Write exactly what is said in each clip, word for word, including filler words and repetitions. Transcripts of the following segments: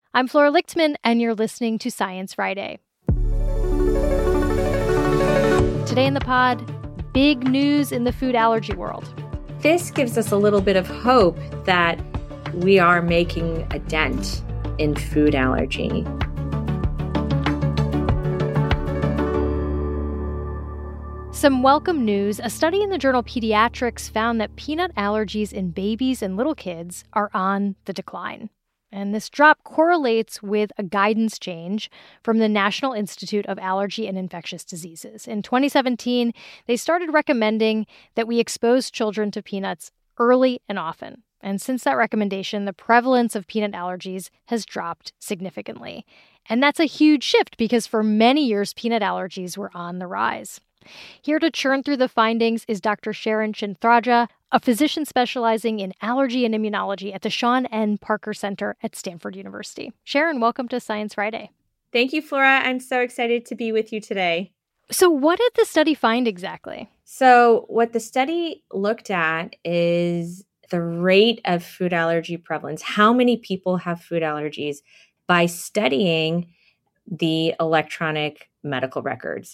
I'm Flora Lichtman, and you're listening to Science Friday. Today in the pod, big news in the food allergy world. This gives us a little bit of hope that we are making a dent in food allergy. Some welcome news. A study in the journal Pediatrics found that peanut allergies in babies and little kids are on the decline. And this drop correlates with a guidance change from the National Institute of Allergy and Infectious Diseases. In twenty seventeen, they started recommending that we expose children to peanuts early and often. And since that recommendation, the prevalence of peanut allergies has dropped significantly. And that's a huge shift because for many years, peanut allergies were on the rise. Here to churn through the findings is Doctor Sharon Shinthraja, a physician specializing in allergy and immunology at the Sean N. Parker Center at Stanford University. Sharon, welcome to Science Friday. Thank you, Flora. I'm so excited to be with you today. So what did the study find exactly? So what the study looked at is the rate of food allergy prevalence, how many people have food allergies, by studying the electronic medical records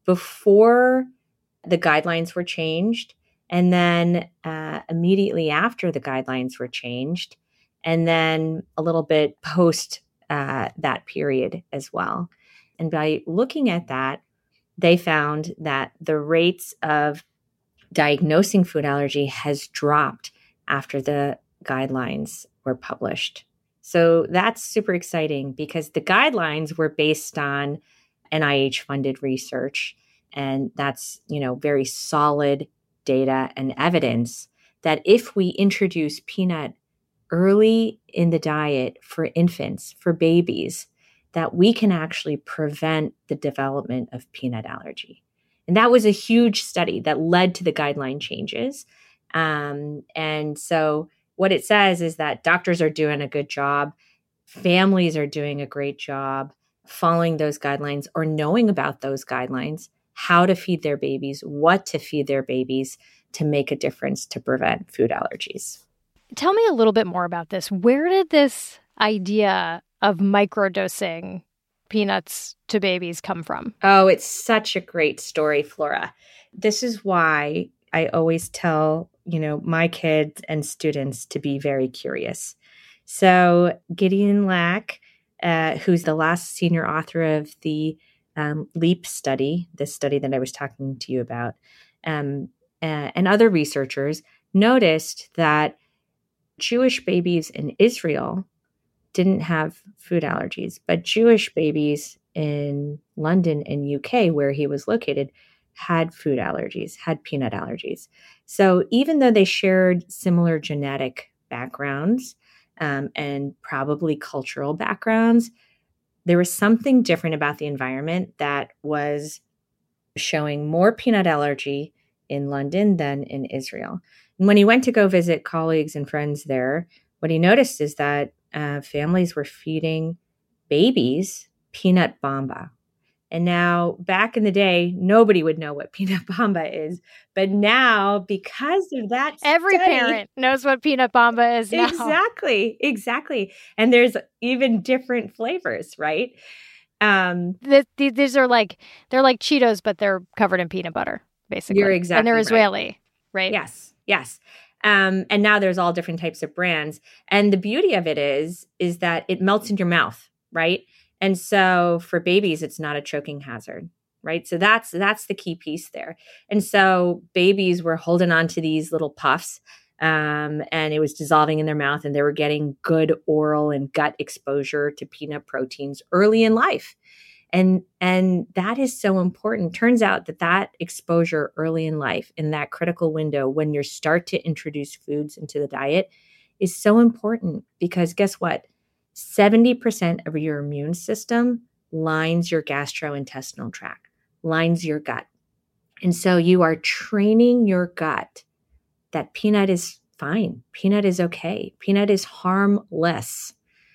before the guidelines were changed, and then uh, immediately after the guidelines were changed, and then a little bit post uh, that period as well. And by looking at that, they found that the rates of diagnosing food allergy has dropped after the guidelines were published. So that's super exciting because the guidelines were based on N I H-funded research, and that's, you know, very solid data and evidence that if we introduce peanut early in the diet for infants, for babies, that we can actually prevent the development of peanut allergy. And that was a huge study that led to the guideline changes. Um, and so what it says is that doctors are doing a good job, families are doing a great job following those guidelines or knowing about those guidelines, how to feed their babies, what to feed their babies to make a difference to prevent food allergies. Tell me a little bit more about this. Where did this idea of microdosing peanuts to babies come from? Oh, it's such a great story, Flora. This is why I always tell, you know, my kids and students to be very curious. So Gideon Lack, uh, who's the last senior author of the um, LEAP study, this study that I was talking to you about, um, uh, and other researchers noticed that Jewish babies in Israel didn't have food allergies, but Jewish babies in London and U K, where he was located, had food allergies, had peanut allergies. So even though they shared similar genetic backgrounds um, and probably cultural backgrounds, there was something different about the environment that was showing more peanut allergy in London than in Israel. And when he went to go visit colleagues and friends there, what he noticed is that uh, families were feeding babies peanut bamba. And now, back in the day, nobody would know what peanut bamba is. But now, because of that Every study, parent knows what peanut bamba is now. Exactly, exactly. And there's even different flavors, right? Um, the, the, these are like, they're like Cheetos, but they're covered in peanut butter, basically. You're exactly And they're right. Israeli, right? Yes, yes. Um, and now there's all different types of brands. And the beauty of it is, is that it melts in your mouth, right? And so for babies, it's not a choking hazard, right? So that's that's the key piece there. And so babies were holding on to these little puffs um, and it was dissolving in their mouth, and they were getting good oral and gut exposure to peanut proteins early in life. And, and that is so important. Turns out that that exposure early in life, in that critical window when you start to introduce foods into the diet, is so important because guess what? seventy percent of your immune system lines your gastrointestinal tract, lines your gut. And so you are training your gut that peanut is fine. Peanut is okay. Peanut is harmless.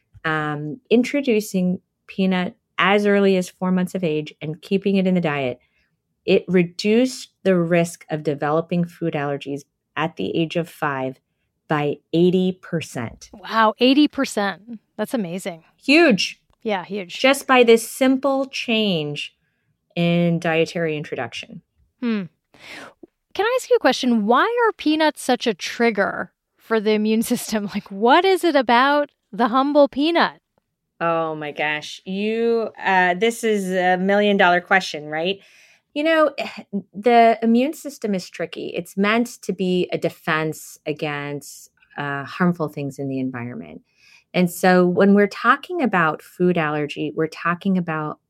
Um, introducing peanut as early as four months of age and keeping it in the diet, it reduced the risk of developing food allergies at the age of five by eighty percent. Wow, eighty percent. That's amazing. Huge. Yeah, huge. Just by this simple change in dietary introduction. Hmm. Can I ask you a question? Why are peanuts such a trigger for the immune system? Like, what is it about the humble peanut? Oh my gosh. You, uh, this is a million dollar question, right? You know, the immune system is tricky. It's meant to be a defense against uh, harmful things in the environment. And so when we're talking about food allergy, we're talking about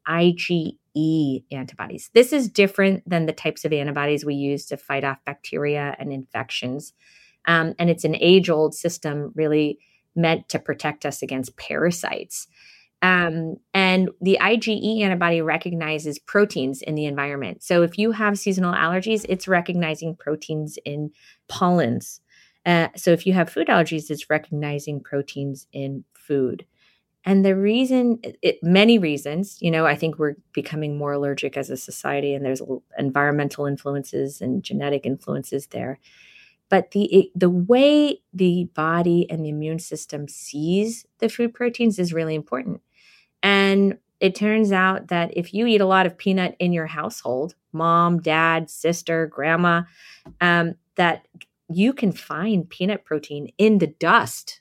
IgE antibodies. This is different than the types of antibodies we use to fight off bacteria and infections. Um, and it's an age-old system really meant to protect us against parasites. Um, and the IgE antibody recognizes proteins in the environment. So if you have seasonal allergies, it's recognizing proteins in pollens. Uh, so if you have food allergies, it's recognizing proteins in food. And the reason, it, many reasons, you know, I think we're becoming more allergic as a society, and there's environmental influences and genetic influences there. But the it, the way the body and the immune system sees the food proteins is really important. And it turns out that if you eat a lot of peanut in your household, mom, dad, sister, grandma, um, that you can find peanut protein in the dust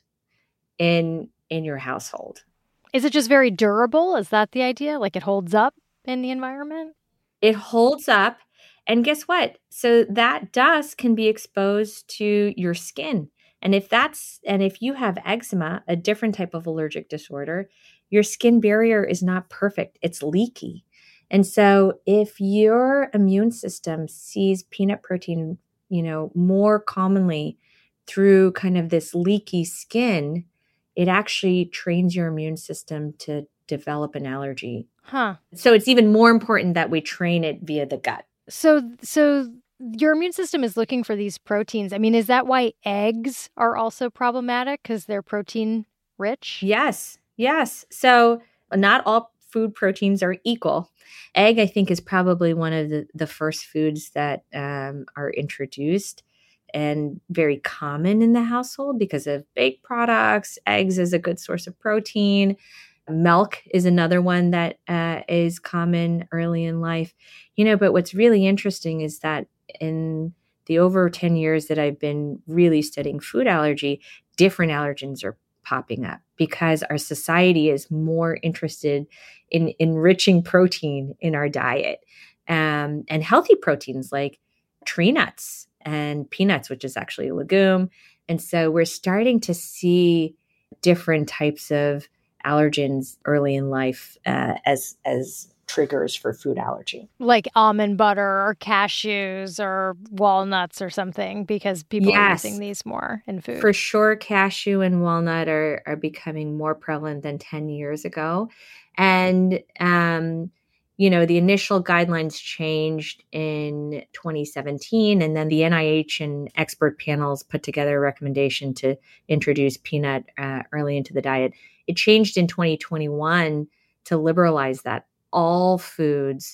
in in your household. Is it just very durable? Is that the idea? Like it holds up in the environment? It holds up. And guess what? So that dust can be exposed to your skin. And if that's, and if you have eczema, a different type of allergic disorder, your skin barrier is not perfect. It's leaky. And so if your immune system sees peanut protein, you know, more commonly through kind of this leaky skin, it actually trains your immune system to develop an allergy. Huh. So it's even more important that we train it via the gut. So, so your immune system is looking for these proteins. I mean, is that why eggs are also problematic because they're protein rich? Yes, yes. So not all food proteins are equal. Egg, I think, is probably one of the, the first foods that um, are introduced and very common in the household because of baked products. Eggs is a good source of protein. Milk is another one that uh, is common early in life. You know, but what's really interesting is that in the over ten years that I've been really studying food allergy, different allergens are popping up because our society is more interested in enriching protein in our diet um, and healthy proteins like tree nuts and peanuts, which is actually a legume. And so we're starting to see different types of allergens early in life uh, as as triggers for food allergy. Like almond butter or cashews or walnuts or something, because people yes. are using these more in food. For sure, cashew and walnut are, are becoming more prevalent than ten years ago. And, um, you know, the initial guidelines changed in twenty seventeen, and then the N I H and expert panels put together a recommendation to introduce peanut uh, early into the diet. It changed in twenty twenty-one to liberalize that. All foods,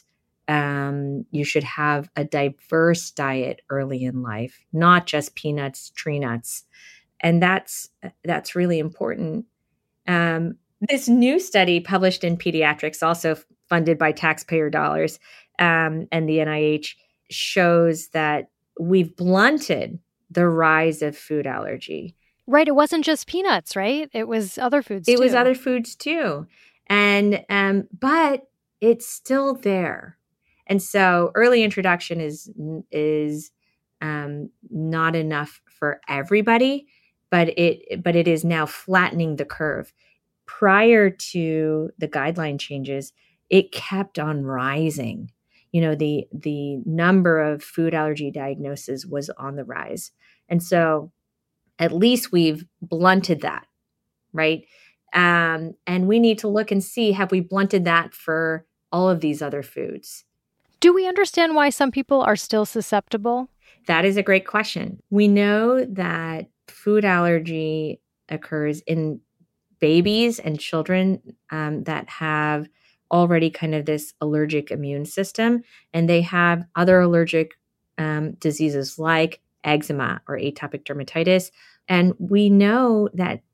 um, you should have a diverse diet early in life, not just peanuts, tree nuts. And that's that's really important. Um, this new study published in Pediatrics, also funded by taxpayer dollars um, and the N I H, shows that we've blunted the rise of food allergy. Right. It wasn't just peanuts, right? It was other foods, It too. was other foods, too. And, um, but it's still there. And so early introduction is, is um, not enough for everybody, but it, but it is now flattening the curve. Prior to the guideline changes, it kept on rising. You know, the, the number of food allergy diagnoses was on the rise. And so at least we've blunted that, right? Um, and we need to look and see, have we blunted that for all of these other foods? Do we understand why some people are still susceptible? That is a great question. We know that food allergy occurs in babies and children um, that have already kind of this allergic immune system, and they have other allergic um, diseases like eczema or atopic dermatitis. And we know that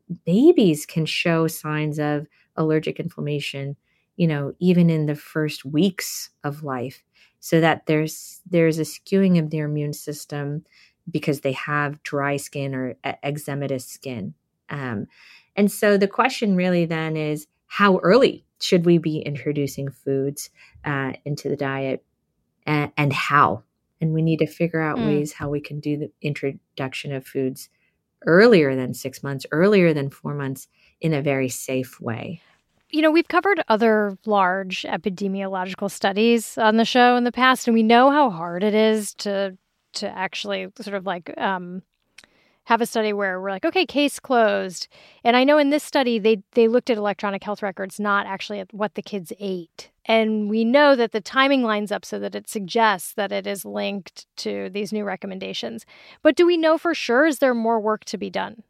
babies can show signs of allergic inflammation, you know, even in the first weeks of life, so that there's there's a skewing of their immune system because they have dry skin or eczematous skin. Um, and so the question really then is, how early should we be introducing foods uh, into the diet, and, and how? And we need to figure out mm. ways how we can do the introduction of foods earlier than six months, earlier than four months in a very safe way. You know, we've covered other large epidemiological studies on the show in the past, and we know how hard it is to to actually sort of like um, have a study where we're like, okay, case closed. And I know in this study, they they looked at electronic health records, not actually at what the kids ate. And we know that the timing lines up so that it suggests that it is linked to these new recommendations. But do we know for sure? Is there more work to be done?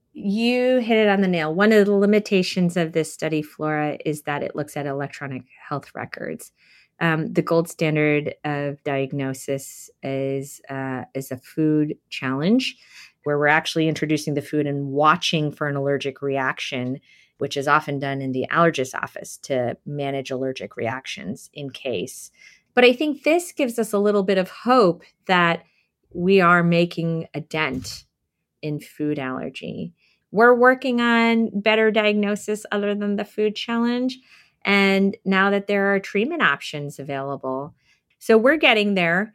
You hit it on the nail. One of the limitations of this study, Flora, is that it looks at electronic health records. Um, the gold standard of diagnosis is uh, is a food challenge, where we're actually introducing the food and watching for an allergic reaction, which is often done in the allergist's office to manage allergic reactions in case. But I think this gives us a little bit of hope that we are making a dent in food allergy. We're working on better diagnosis other than the food challenge. And now that there are treatment options available. So we're getting there.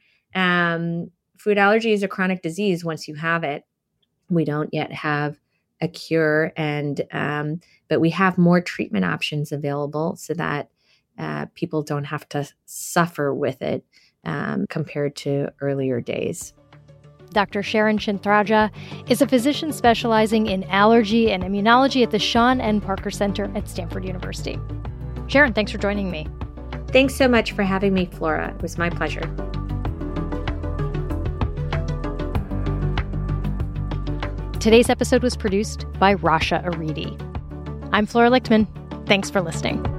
Um, food allergy is a chronic disease once you have it. We don't yet have a cure, and um, but we have more treatment options available so that uh, people don't have to suffer with it um, compared to earlier days. Doctor Sharon Shinthraja is a physician specializing in allergy and immunology at the Sean N. Parker Center at Stanford University. Sharon, thanks for joining me. Thanks so much for having me, Flora. It was my pleasure. Today's episode was produced by Rasha Aridi. I'm Flora Lichtman. Thanks for listening.